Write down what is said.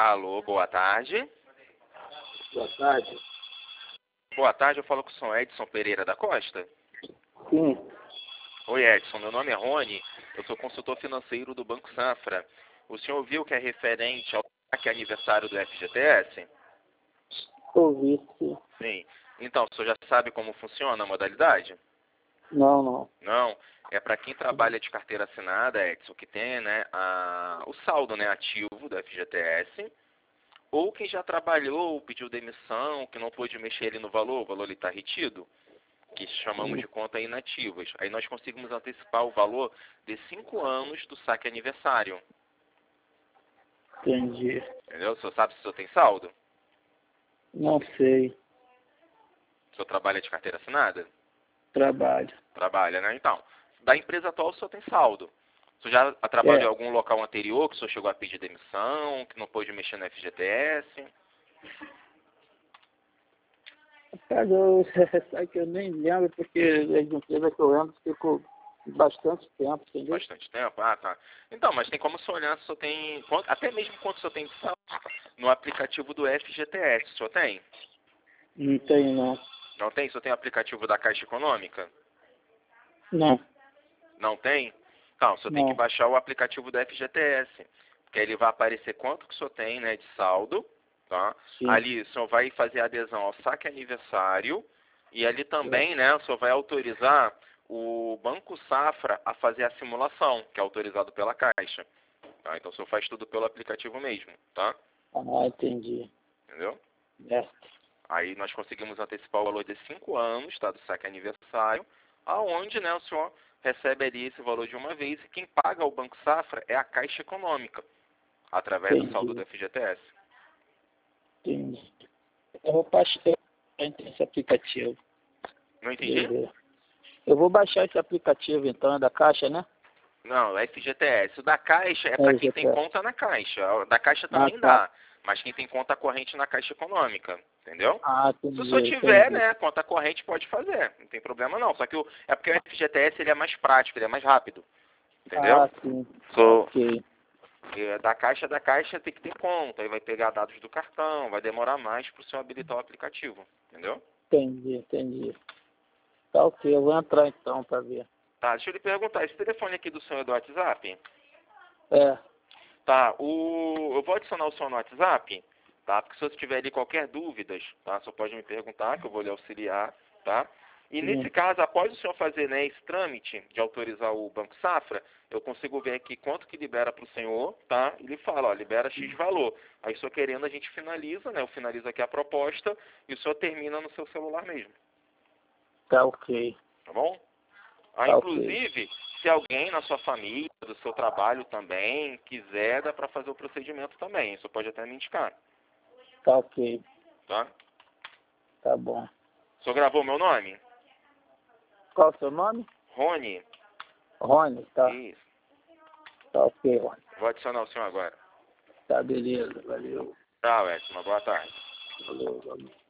Alô, boa tarde. Boa tarde. Boa tarde, eu falo com o senhor Edson Pereira da Costa. Sim. Oi, Edson, meu nome é Rony, eu sou consultor financeiro do Banco Safra. O senhor viu que é referente ao aniversário do FGTS? Ouvi, sim. Sim. Então, o senhor já sabe como funciona a modalidade? Não. Não. É para quem trabalha de carteira assinada, Edson, que tem o saldo ativo do FGTS, ou quem já trabalhou, pediu demissão, que não pôde mexer ali no valor, o valor está retido, que chamamos de conta inativas. Aí nós conseguimos antecipar o valor de 5 anos do saque aniversário. Entendi. Entendeu? O senhor sabe se o senhor tem saldo? Não sei. O senhor trabalha de carteira assinada? Trabalho. Trabalha, né? Então, da empresa atual o senhor tem saldo. O senhor já trabalhou em É. algum local anterior que o senhor chegou a pedir demissão, que não pôde mexer no FGTS? Rapaz, sabe que eu nem lembro, porque as empresas que eu lembro ficou bastante tempo, entendeu? Bastante tempo? Ah, tá. Então, mas tem como o senhor olhar se o senhor tem, até mesmo quanto o senhor tem de saldo no aplicativo do FGTS, o senhor tem? Não tenho, não. Não tem? O senhor tem o aplicativo da Caixa Econômica? Não. Não tem? Então, o senhor tem que Não. baixar o aplicativo do FGTS, porque aí ele vai aparecer quanto que o senhor tem, de saldo, tá? Sim. Ali o senhor vai fazer adesão ao saque aniversário e ali também, o senhor vai autorizar o Banco Safra a fazer a simulação, que é autorizado pela Caixa. Tá? Então o senhor faz tudo pelo aplicativo mesmo, tá? Ah, entendi. Entendeu? Certo. Aí nós conseguimos antecipar o valor de 5 anos, tá? Do saque aniversário, aonde, o senhor recebe ali esse valor de uma vez e quem paga ao Banco Safra é a Caixa Econômica, através do saldo do FGTS. Entendi. Eu vou baixar esse aplicativo. Não entendi? Beleza. Eu vou baixar esse aplicativo, então, é da Caixa, né? Não, é FGTS. O da Caixa é para quem tem FGTS. conta na Caixa. O da Caixa Ah, também tá. dá, mas quem tem conta corrente na Caixa Econômica, entendeu? Ah, Se o entendi. senhor tiver, Entendi. conta corrente pode fazer, não tem problema não. Só que é porque o FGTS ele é mais prático, ele é mais rápido, entendeu? Ah, sim. So, Ok. da Caixa tem que ter conta, aí vai pegar dados do cartão, vai demorar mais para o senhor habilitar o aplicativo, entendeu? Entendi. Tá ok, eu vou entrar então para ver. Tá, deixa eu lhe perguntar, esse telefone aqui do senhor é do WhatsApp? É, Tá, eu vou adicionar o senhor no WhatsApp, tá? Porque se você tiver ali qualquer dúvidas, tá? Só pode me perguntar que eu vou lhe auxiliar, tá? E nesse sim. caso, após o senhor fazer esse trâmite de autorizar o Banco Safra, eu consigo ver aqui quanto que libera para o senhor, tá? E ele fala, ó, libera X valor. Aí o senhor querendo, a gente finaliza, eu finalizo aqui a proposta e o senhor termina no seu celular mesmo, Tá ok. tá bom? Ah, Tá ok. inclusive, se alguém na sua família, do seu trabalho também, quiser, dá para fazer o procedimento também. Isso pode até me indicar, Tá ok. tá? Tá bom. O senhor gravou meu nome? Qual o seu nome? Rony? Rony, tá. Isso. Tá ok, Rony. Vou adicionar o senhor agora. Tá beleza, valeu. Tchau, Edson. Uma boa tarde. Valeu.